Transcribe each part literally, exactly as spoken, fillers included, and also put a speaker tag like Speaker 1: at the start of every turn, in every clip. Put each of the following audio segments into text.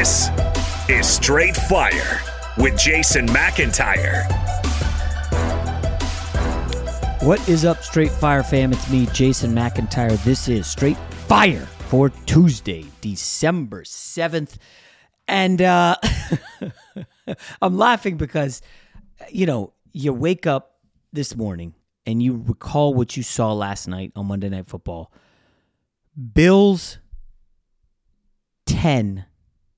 Speaker 1: This is Straight Fire with Jason McIntyre.
Speaker 2: What is up, Straight Fire fam? It's me, Jason McIntyre. This is Straight Fire for Tuesday, December seventh. And uh, I'm laughing because, you know, you wake up this morning and you recall what you saw last night on Monday Night Football. Bills ten,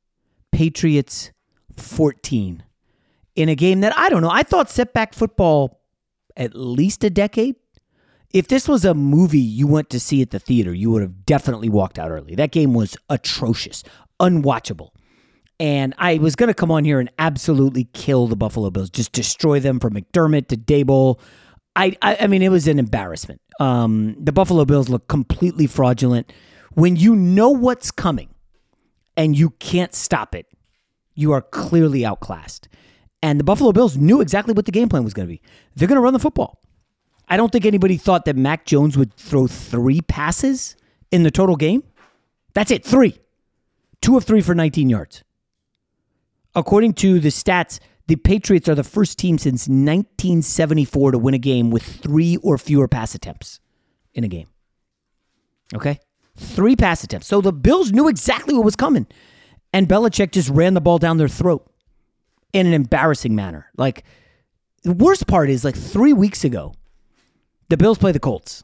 Speaker 2: Patriots fourteen. In a game that, I don't know, I thought set back football at least a decade. If this was a movie you went to see at the theater, you would have definitely walked out early. That game was atrocious, unwatchable. And I was going to come on here and absolutely kill the Buffalo Bills, just destroy them from McDermott to Dable. I, I, I mean, it was an embarrassment. Um, the Buffalo Bills look completely fraudulent. When you know what's coming and you can't stop it, you are clearly outclassed. And the Buffalo Bills knew exactly what the game plan was going to be. They're going to run the football. I don't think anybody thought that Mac Jones would throw three passes in the total game. That's it, three. Two of three for nineteen yards. According to the stats, the Patriots are the first team since nineteen seventy-four to win a game with three or fewer pass attempts in a game. Okay? Three pass attempts. So the Bills knew exactly what was coming. And Belichick just ran the ball down their throat in an embarrassing manner. Like, the worst part is, like, three weeks ago, the Bills play the Colts.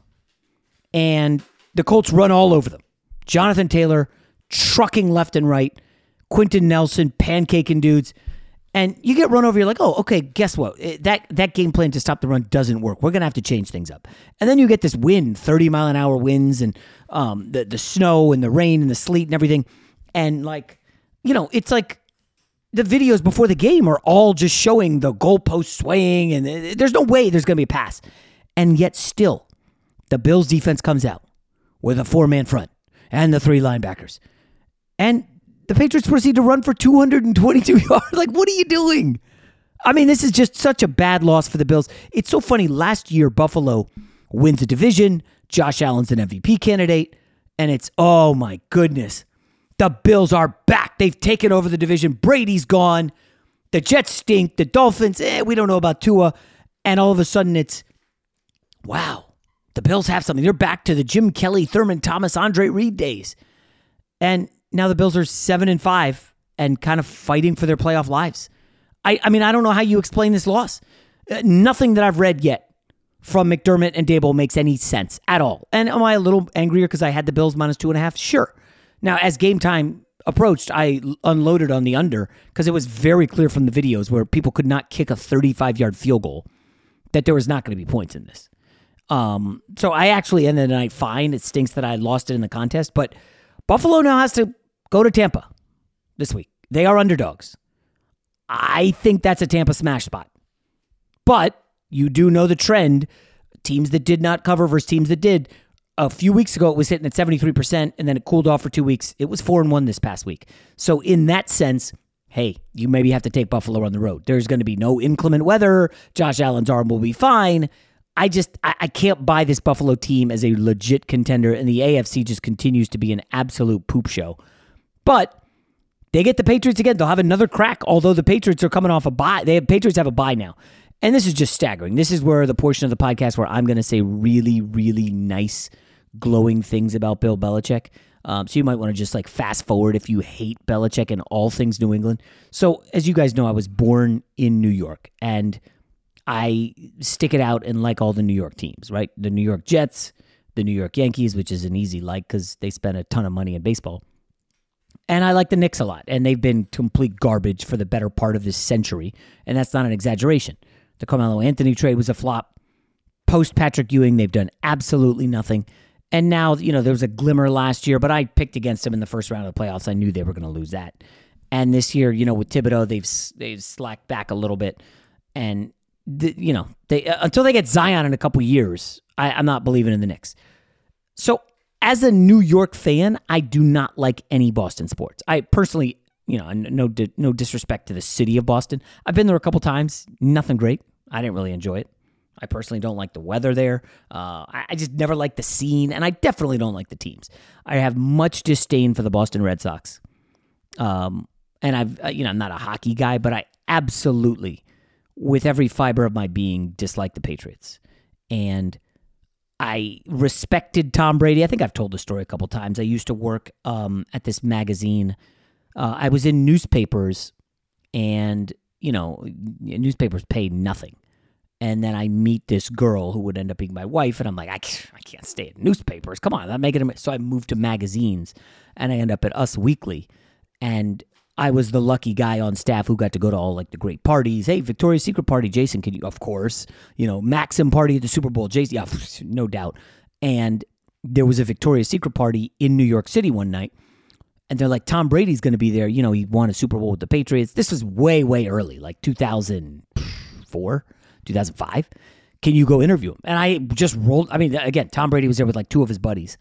Speaker 2: And the Colts run all over them. Jonathan Taylor trucking left and right. Quentin Nelson pancaking dudes. And you get run over, you're like, oh, okay, guess what? That that game plan to stop the run doesn't work. We're going to have to change things up. And then you get this wind, thirty mile an hour winds, and um, the, the snow and the rain and the sleet and everything. And, like, you know, it's like the videos before the game are all just showing the goalpost swaying, and there's no way there's going to be a pass. And yet still, the Bills defense comes out with a four-man front and the three linebackers. And the Patriots proceed to run for two hundred twenty-two yards. Like, what are you doing? I mean, this is just such a bad loss for the Bills. It's so funny. Last year, Buffalo wins a division. Josh Allen's an M V P candidate. And it's, oh my goodness, the Bills are back. They've taken over the division. Brady's gone. The Jets stink. The Dolphins, eh, we don't know about Tua. And all of a sudden, it's, wow, the Bills have something. They're back to the Jim Kelly, Thurman Thomas, Andre Reed days. And now the Bills are seven and five and kind of fighting for their playoff lives. I, I mean, I don't know how you explain this loss. Uh, nothing that I've read yet from McDermott and Dable makes any sense at all. And am I a little angrier because I had the Bills minus two and a half? Sure. Now, as game time approached, I unloaded on the under because it was very clear from the videos where people could not kick a thirty-five yard field goal that there was not going to be points in this. Um, so I actually ended the night fine. It stinks that I lost it in the contest, but Buffalo now has to go to Tampa this week. They are underdogs. I think that's a Tampa smash spot. But you do know the trend. Teams that did not cover versus teams that did. A few weeks ago, it was hitting at seventy-three percent, and then it cooled off for two weeks. It was four and one this past week. So in that sense, hey, you maybe have to take Buffalo on the road. There's going to be no inclement weather. Josh Allen's arm will be fine. I just, I, I can't buy this Buffalo team as a legit contender, and the A F C just continues to be an absolute poop show. But they get the Patriots again. They'll have another crack, although the Patriots are coming off a bye. They have, Patriots have a bye now. And this is just staggering. This is where the portion of the podcast where I'm going to say really, really nice, glowing things about Bill Belichick. Um, so you might want to just like fast forward if you hate Belichick and all things New England. So as you guys know, I was born in New York, and I stick it out and like all the New York teams, right? The New York Jets, the New York Yankees, which is an easy like because they spend a ton of money in baseball. And I like the Knicks a lot, and they've been complete garbage for the better part of this century, and that's not an exaggeration. The Carmelo Anthony trade was a flop. Post Patrick Ewing, they've done absolutely nothing. And now, you know, there was a glimmer last year, but I picked against them in the first round of the playoffs. I knew they were going to lose that. And this year, you know, with Thibodeau, they've they've slacked back a little bit. And, the, you know, they uh, until they get Zion in a couple years, I, I'm not believing in the Knicks. So as a New York fan, I do not like any Boston sports. I personally, you know, no no disrespect to the city of Boston. I've been there a couple times. Nothing great. I didn't really enjoy it. I personally don't like the weather there. Uh, I, I just never liked the scene, and I definitely don't like the teams. I have much disdain for the Boston Red Sox. Um, And I've, uh, you know, I'm not a hockey guy, but I absolutely, with every fiber of my being, dislike the Patriots. And I respected Tom Brady. I think I've told the story a couple times. I used to work um, at this magazine. Uh, I was in newspapers, and, you know, newspapers pay nothing. And then I meet this girl who would end up being my wife, and I'm like, I can't, I can't stay at newspapers. Come on, I'm making it. So I moved to magazines, and I end up at Us Weekly. And I was the lucky guy on staff who got to go to all like the great parties. Hey, Victoria's Secret party, Jason, can you? Of course. You know, Maxim party at the Super Bowl, Jason. Yeah, no doubt. And there was a Victoria's Secret party in New York City one night, and they're like, Tom Brady's going to be there. You know, he won a Super Bowl with the Patriots. This was way, way early, like two thousand four, two thousand five. Can you go interview him? And I just rolled. I mean, again, Tom Brady was there with like two of his buddies.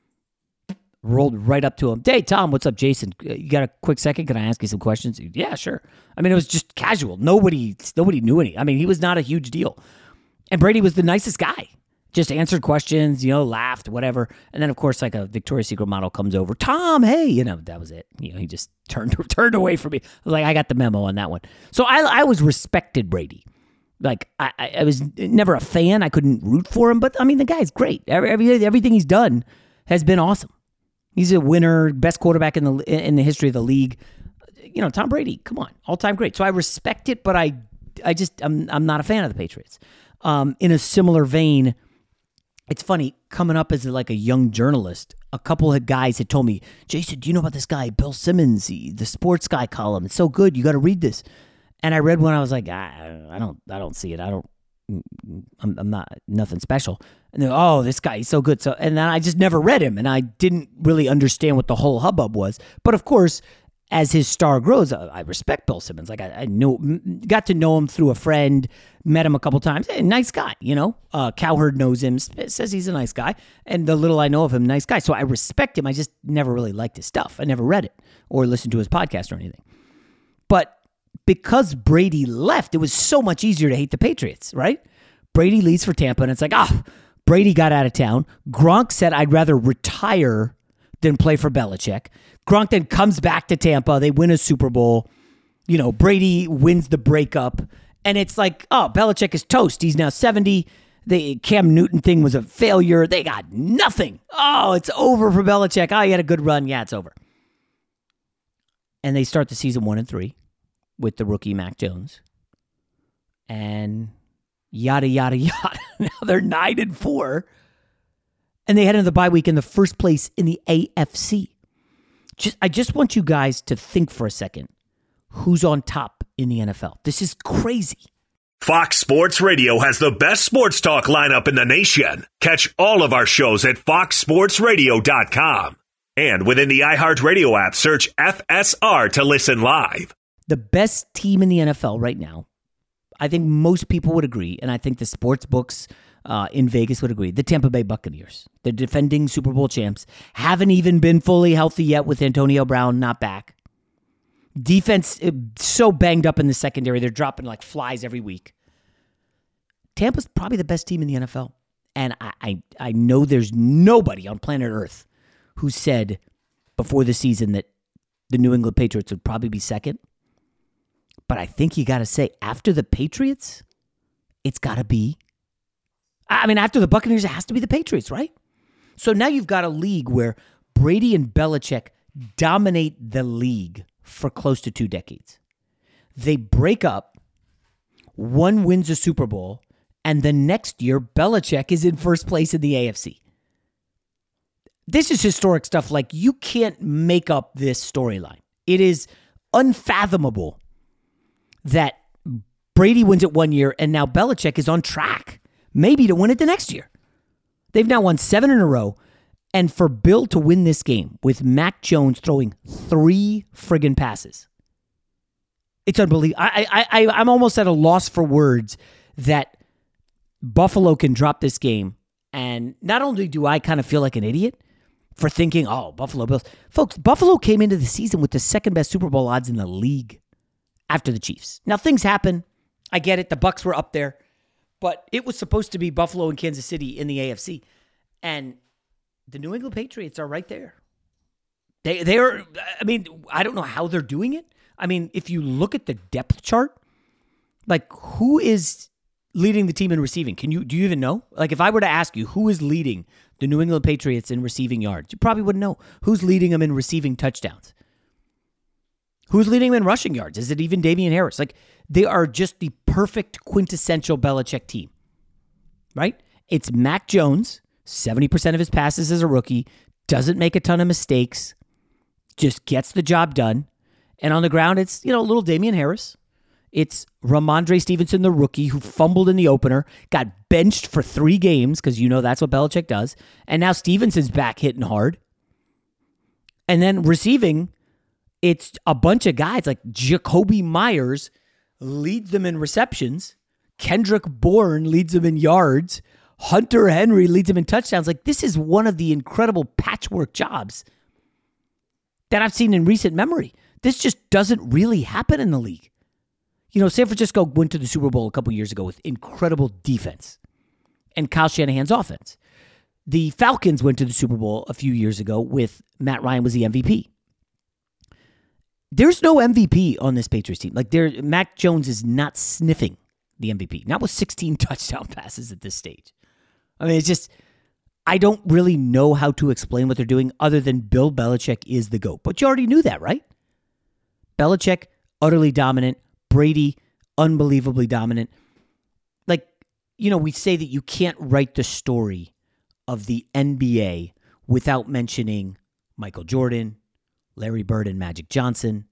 Speaker 2: Rolled right up to him. Hey, Tom, what's up, Jason? You got a quick second? Can I ask you some questions? Yeah, sure. I mean, it was just casual. Nobody nobody knew any. I mean, he was not a huge deal. And Brady was the nicest guy. Just answered questions, you know, laughed, whatever. And then, of course, like a Victoria's Secret model comes over. Tom, hey, you know, that was it. You know, he just turned turned away from me. I was like, I got the memo on that one. So I I was respected Brady. Like, I, I was never a fan. I couldn't root for him. But, I mean, the guy's great. Every, every, everything he's done has been awesome. He's a winner, best quarterback in the in the history of the league. You know, Tom Brady, come on, all-time great. So I respect it, but I I just, I'm I'm not a fan of the Patriots. Um, in a similar vein, it's funny, coming up as like a young journalist, a couple of guys had told me, Jason, do you know about this guy, Bill Simmons, the Sports Guy column? It's so good, you got to read this. And I read one, I was like, I, I don't I don't see it. I don't, I'm, I'm not, nothing special. And they're, oh, this guy, he's so good. So, and then I just never read him, and I didn't really understand what the whole hubbub was. But of course, as his star grows, I, I respect Bill Simmons. Like I, I knew, got to know him through a friend, met him a couple times. Hey, nice guy, you know. Uh, Cowherd knows him, says he's a nice guy, and the little I know of him, nice guy. So I respect him. I just never really liked his stuff. I never read it or listened to his podcast or anything. But because Brady left, it was so much easier to hate the Patriots, right? Brady leaves for Tampa, and it's like, ah, oh, Brady got out of town. Gronk said, I'd rather retire than play for Belichick. Gronk then comes back to Tampa. They win a Super Bowl. You know, Brady wins the breakup. And it's like, oh, Belichick is toast. He's now seventy. The Cam Newton thing was a failure. They got nothing. Oh, it's over for Belichick. Oh, he had a good run. Yeah, it's over. And they start the season one and three with the rookie Mac Jones. And yada, yada, yada. Now they're nine and four. And they head into the bye week in the first place in the A F C. Just, I just want you guys to think for a second. Who's on top in the N F L? This is crazy.
Speaker 1: Fox Sports Radio has the best sports talk lineup in the nation. Catch all of our shows at fox sports radio dot com. And within the iHeartRadio app, search F S R to listen live.
Speaker 2: The best team in the N F L right now, I think most people would agree, and I think the sports books uh, in Vegas would agree, the Tampa Bay Buccaneers. They're defending Super Bowl champs. Haven't even been fully healthy yet with Antonio Brown not back. Defense so banged up in the secondary. They're dropping like flies every week. Tampa's probably the best team in the N F L. And I, I, I know there's nobody on planet Earth who said before the season that the New England Patriots would probably be second. But I think you got to say, after the Patriots, it's got to be, I mean, after the Buccaneers, it has to be the Patriots, right? So now you've got a league where Brady and Belichick dominate the league for close to two decades. They break up, one wins a Super Bowl, and the next year, Belichick is in first place in the A F C. This is historic stuff. Like, you can't make up this storyline. It is unfathomable that Brady wins it one year and now Belichick is on track, maybe to win it the next year. They've now won seven in a row. And for Bill to win this game with Mac Jones throwing three friggin' passes, it's unbelievable. I, I, I, I'm almost at a loss for words that Buffalo can drop this game. And not only do I kind of feel like an idiot for thinking, oh, Buffalo Bills. Folks, Buffalo came into the season with the second best Super Bowl odds in the league after the Chiefs. Now, things happen. I get it. The Bucs were up there. But it was supposed to be Buffalo and Kansas City in the A F C. And the New England Patriots are right there. They, they're, I mean, I don't know how they're doing it. I mean, if you look at the depth chart, like who is leading the team in receiving? Can you do you even know? Like if I were to ask you who is leading the New England Patriots in receiving yards, you probably wouldn't know. Who's leading them in receiving touchdowns? Who's leading them in rushing yards? Is it even Damian Harris? Like they are just the perfect quintessential Belichick team, right? It's Mac Jones, seventy percent of his passes as a rookie, doesn't make a ton of mistakes, just gets the job done. And on the ground, it's, you know, little Damian Harris. It's Ramondre Stevenson, the rookie, who fumbled in the opener, got benched for three games because you know that's what Belichick does. And now Stevenson's back hitting hard. And then receiving, it's a bunch of guys like Jacoby Myers leads them in receptions. Kendrick Bourne leads them in yards. Hunter Henry leads them in touchdowns. Like this is one of the incredible patchwork jobs that I've seen in recent memory. This just doesn't really happen in the league. You know, San Francisco went to the Super Bowl a couple years ago with incredible defense and Kyle Shanahan's offense. The Falcons went to the Super Bowl a few years ago with Matt Ryan was the M V P. There's no M V P on this Patriots team. Like there, Mac Jones is not sniffing the M V P, not with sixteen touchdown passes at this stage. I mean, it's just, I don't really know how to explain what they're doing other than Bill Belichick is the GOAT. But you already knew that, right? Belichick, utterly dominant. Brady, unbelievably dominant. Like, you know, we say that you can't write the story of the N B A without mentioning Michael Jordan, Larry Bird, and Magic Johnson.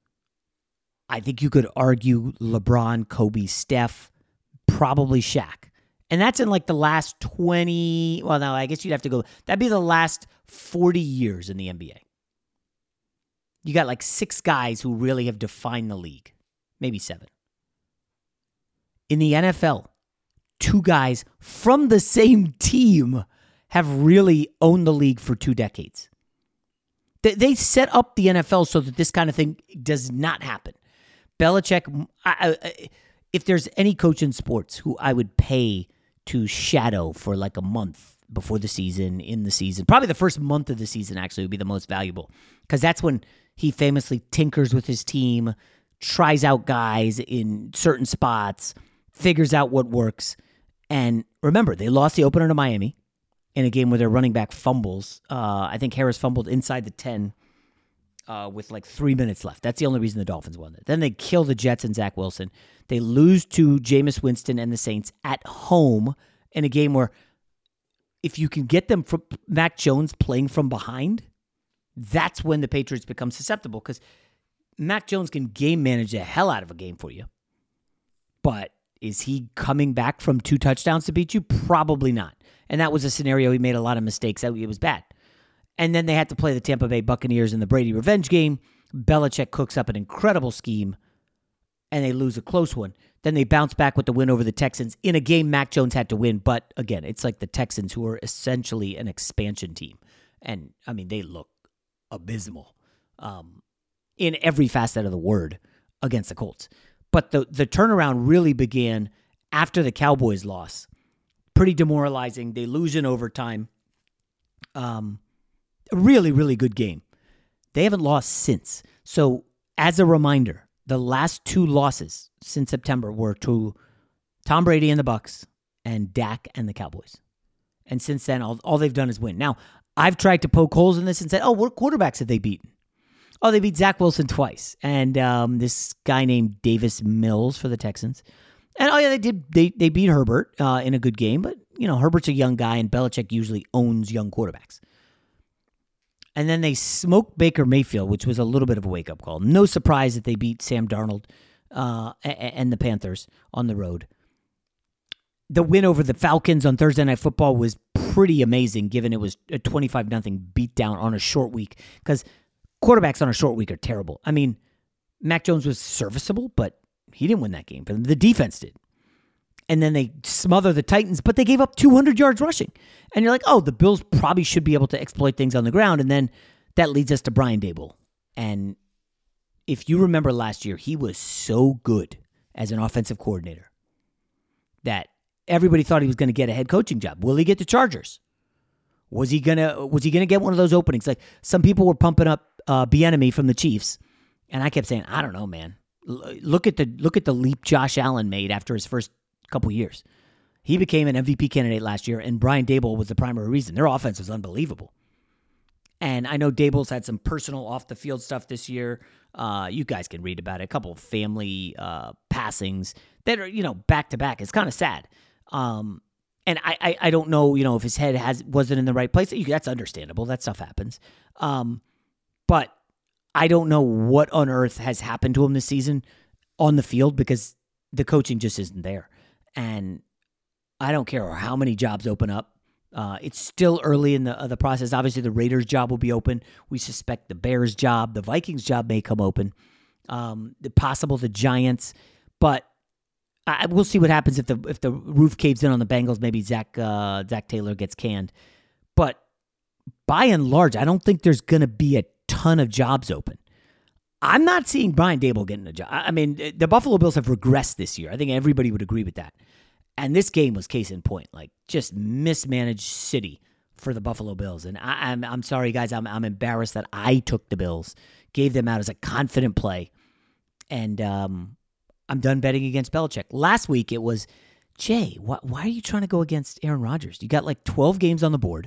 Speaker 2: I think you could argue LeBron, Kobe, Steph, probably Shaq. And that's in like the last twenty, well, no, I guess you'd have to go, that'd be the last forty years in the N B A. You got like six guys who really have defined the league. Maybe seven. In the N F L, two guys from the same team have really owned the league for two decades. They, they set up the N F L so that this kind of thing does not happen. Belichick, I, I, if there's any coach in sports who I would pay to shadow for like a month before the season, in the season, probably the first month of the season actually would be the most valuable because that's when he famously tinkers with his team, tries out guys in certain spots, figures out what works. And remember, they lost the opener to Miami in a game where their running back fumbles. Uh, I think Harris fumbled inside the ten uh, with like three minutes left. That's the only reason the Dolphins won it. Then they kill the Jets and Zach Wilson. They lose to Jameis Winston and the Saints at home in a game where if you can get them from Mac Jones playing from behind, that's when the Patriots become susceptible because Mac Jones can game manage the hell out of a game for you. But is he coming back from two touchdowns to beat you? Probably not. And that was a scenario he made a lot of mistakes. It was bad. And then they had to play the Tampa Bay Buccaneers in the Brady revenge game. Belichick cooks up an incredible scheme, and they lose a close one. Then they bounce back with the win over the Texans in a game Mac Jones had to win. But again, it's like the Texans who are essentially an expansion team. And, I mean, they look abysmal um, in every facet of the word against the Colts. But the, the turnaround really began after the Cowboys loss. Pretty demoralizing. They lose in overtime. Um, a really, really good game. They haven't lost since. So, as a reminder, the last two losses since September were to Tom Brady and the Bucs and Dak and the Cowboys. And since then, all, all they've done is win. Now, I've tried to poke holes in this and said, oh, what quarterbacks have they beaten? Oh, they beat Zach Wilson twice. And um, this guy named Davis Mills for the Texans. And, oh, yeah, they did. They they beat Herbert uh, in a good game. But, you know, Herbert's a young guy, and Belichick usually owns young quarterbacks. And then they smoked Baker Mayfield, which was a little bit of a wake-up call. No surprise that they beat Sam Darnold uh, and the Panthers on the road. The win over the Falcons on Thursday Night Football was pretty amazing, given it was a twenty-five nothing beatdown on a short week. Because quarterbacks on a short week are terrible. I mean, Mac Jones was serviceable, but he didn't win that game for them. The defense did. And then they smother the Titans, but they gave up two hundred yards rushing. And you're like, oh, the Bills probably should be able to exploit things on the ground. And then that leads us to Brian Daboll. And if you remember last year, he was so good as an offensive coordinator that everybody thought he was going to get a head coaching job. Will he get the Chargers? Was he gonna Was he gonna get one of those openings? Like some people were pumping up uh, Bieniemy from the Chiefs And I kept saying, I don't know, man. L- look at the look at the leap Josh Allen made after his first couple years. He became an M V P candidate last year, and Brian Daboll was the primary reason. Their offense was unbelievable. And I know Daboll's had some personal off-the-field stuff this year. Uh, you guys can read about it. A couple of family uh, passings that are, you know, back-to-back. It's kind of sad. Um, and I, I, I don't know, you know, if his head has wasn't in the right place. That's understandable. That stuff happens. Um, but I don't know what on earth has happened to him this season on the field because the coaching just isn't there. And I don't care how many jobs open up. Uh, it's still early in the uh, the process. Obviously, the Raiders' job will be open. We suspect the Bears' job, the Vikings' job may come open. Um, the possible the Giants, but I, we'll see what happens if the if the roof caves in on the Bengals. Maybe Zach uh, Zach Taylor gets canned. But by and large, I don't think there's going to be a ton of jobs open. I'm not seeing Brian Daboll getting a job. I mean, the Buffalo Bills have regressed this year. I think everybody would agree with that. And this game was case in point, like just mismanaged city for the Buffalo Bills. And I, I'm I'm sorry, guys. I'm I'm embarrassed that I took the Bills, gave them out as a confident play, and um, I'm done betting against Belichick. Last week it was, Jay, wh- why are you trying to go against Aaron Rodgers? You got like twelve games on the board,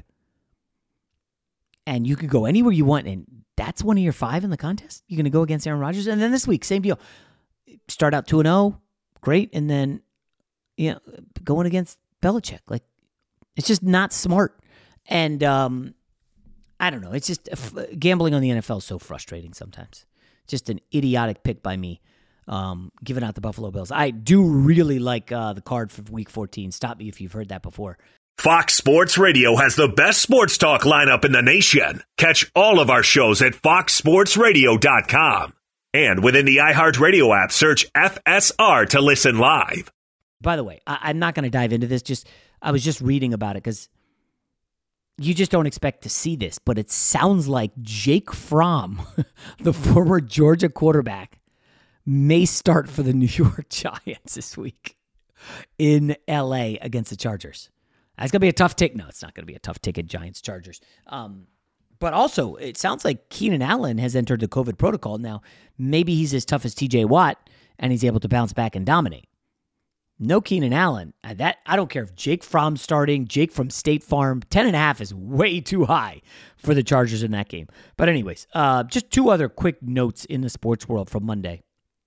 Speaker 2: and you could go anywhere you want, and that's one of your five in the contest. You're going to go against Aaron Rodgers, and then this week, same deal. Start out two and zero, great, and then. You know, going against Belichick, like it's just not smart. And um, I don't know. It's just uh, gambling on the N F L is so frustrating sometimes. Just an idiotic pick by me, um, giving out the Buffalo Bills. I do really like uh, the card for Week fourteen. Stop me if you've heard that before.
Speaker 1: Fox Sports Radio has the best sports talk lineup in the nation. Catch all of our shows at fox sports radio dot com. And within the iHeartRadio app, search F S R to listen live.
Speaker 2: By the way, I, I'm not going to dive into this. Just I was just reading about it because you just don't expect to see this, but it sounds like Jake Fromm, the former Georgia quarterback, may start for the New York Giants this week in L A against the Chargers. That's going to be a tough tick. No, it's not going to be a tough ticket, Giants-Chargers. Um, but also, it sounds like Keenan Allen has entered the COVID protocol. Now, maybe he's as tough as T J Watt, and he's able to bounce back and dominate. No Keenan Allen. That I don't care if Jake Fromm's starting, Jake from State Farm. Ten and a half is way too high for the Chargers in that game. But anyways, uh, just two other quick notes in the sports world from Monday.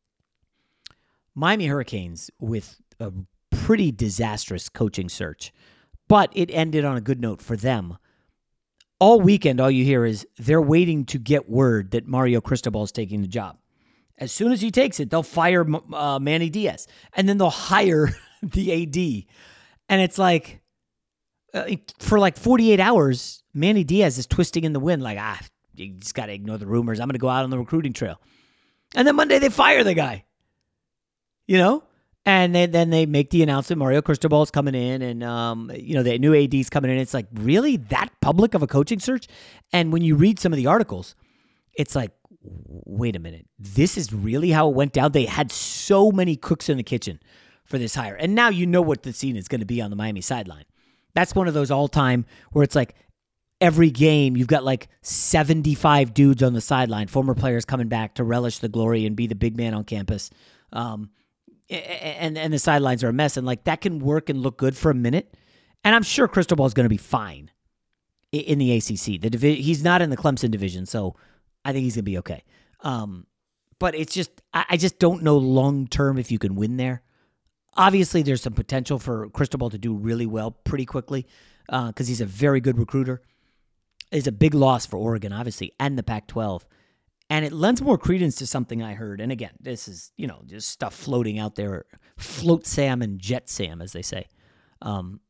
Speaker 2: Miami Hurricanes with a pretty disastrous coaching search, but it ended on a good note for them. All weekend, all you hear is they're waiting to get word that Mario Cristobal is taking the job. As soon as he takes it, they'll fire uh, Manny Diaz, and then they'll hire the A D. And it's like, uh, for like forty-eight hours, Manny Diaz is twisting in the wind like, ah, you just got to ignore the rumors. I'm going to go out on the recruiting trail. And then Monday, they fire the guy. You know? And they, then they make the announcement, Mario Cristobal is coming in, and um, you know the new A D's coming in. It's like, really? That public of a coaching search? And when you read some of the articles, it's like, wait a minute, this is really how it went down? They had so many cooks in the kitchen for this hire. And now you know what the scene is going to be on the Miami sideline. That's one of those all-time where it's like every game you've got like seventy-five dudes on the sideline, former players coming back to relish the glory and be the big man on campus. Um, and, and the sidelines are a mess. And like that can work and look good for a minute. And I'm sure Cristobal is going to be fine in the A C C. The divi- He's not in the Clemson division, so I think he's going to be okay. Um, but it's just, I, I just don't know long-term if you can win there. Obviously, there's some potential for Cristobal to do really well pretty quickly because uh, he's a very good recruiter. It's a big loss for Oregon, obviously, and the Pac twelve. And it lends more credence to something I heard. And again, this is, you know, just stuff floating out there. Float Sam and Jet Sam, as they say. Um,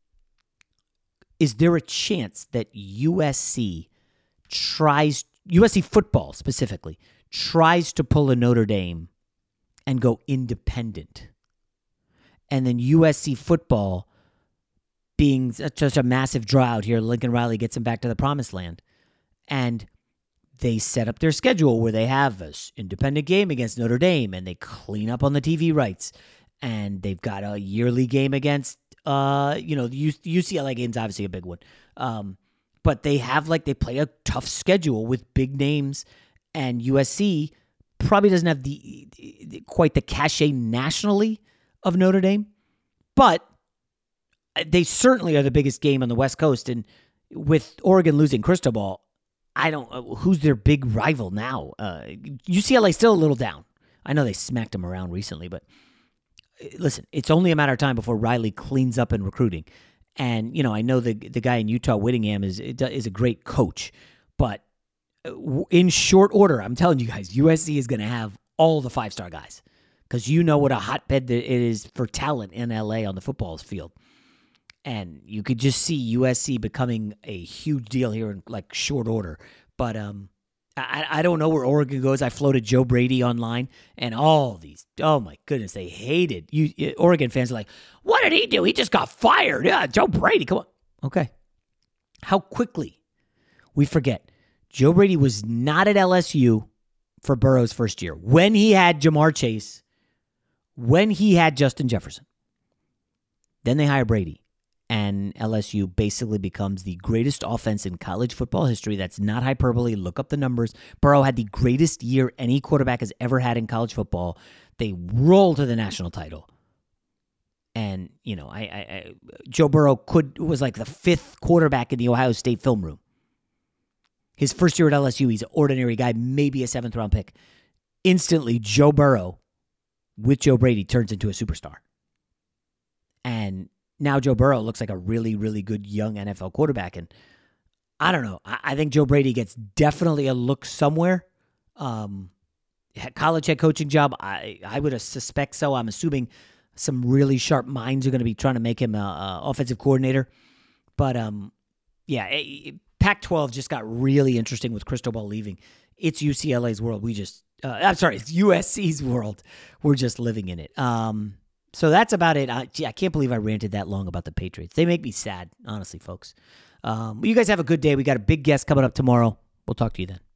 Speaker 2: is there a chance that U S C tries, U S C football specifically, tries to pull a Notre Dame and go independent? And then U S C football, being such a massive draw out here, Lincoln Riley gets them back to the promised land. And they set up their schedule where they have an independent game against Notre Dame, and they clean up on the T V rights. And they've got a yearly game against, uh, you know, the U C L A game's obviously a big one. Um, but they have, like, they play a tough schedule with big names, and U S C probably doesn't have the, the quite the cachet nationally of Notre Dame, but they certainly are the biggest game on the West Coast. And with Oregon losing Cristobal, I don't who's their big rival now. Uh, U C L A still a little down. I know they smacked him around recently, but listen, it's only a matter of time before Riley cleans up in recruiting. And, you know, I know the the guy in Utah, Whittingham, is is a great coach. But in short order, I'm telling you guys, U S C is going to have all the five-star guys. Because you know what a hotbed it is for talent in L A on the football field. And you could just see U S C becoming a huge deal here in, like, short order. But um, I, I don't know where Oregon goes. I floated Joe Brady online, and all these, oh my goodness, they hated you. Oregon fans are like, what did he do? He just got fired. Yeah, Joe Brady, come on. Okay. How quickly we forget. Joe Brady was not at L S U for Burrow's first year. When he had Jamar Chase, when he had Justin Jefferson. Then they hire Brady. And L S U basically becomes the greatest offense in college football history. That's not hyperbole. Look up the numbers. Burrow had the greatest year any quarterback has ever had in college football. They roll to the national title. And, you know, I, I, I Joe Burrow could was like the fifth quarterback in the Ohio State film room. His first year at L S U, he's an ordinary guy, maybe a seventh-round pick. Instantly, Joe Burrow, with Joe Brady, turns into a superstar. And now Joe Burrow looks like a really, really good young N F L quarterback. And I don't know. I, I think Joe Brady gets definitely a look somewhere. Um, college head coaching job, I, I would suspect so. I'm assuming some really sharp minds are going to be trying to make him an offensive coordinator. But, um, yeah, it, Pac twelve just got really interesting with Cristobal leaving. It's U C L A's world. We just, uh, I'm sorry, it's U S C's world. We're just living in it. Um, So that's about it. I, gee, I can't believe I ranted that long about the Patriots. They make me sad, honestly, folks. Um, you guys have a good day. We got a big guest coming up tomorrow. We'll talk to you then.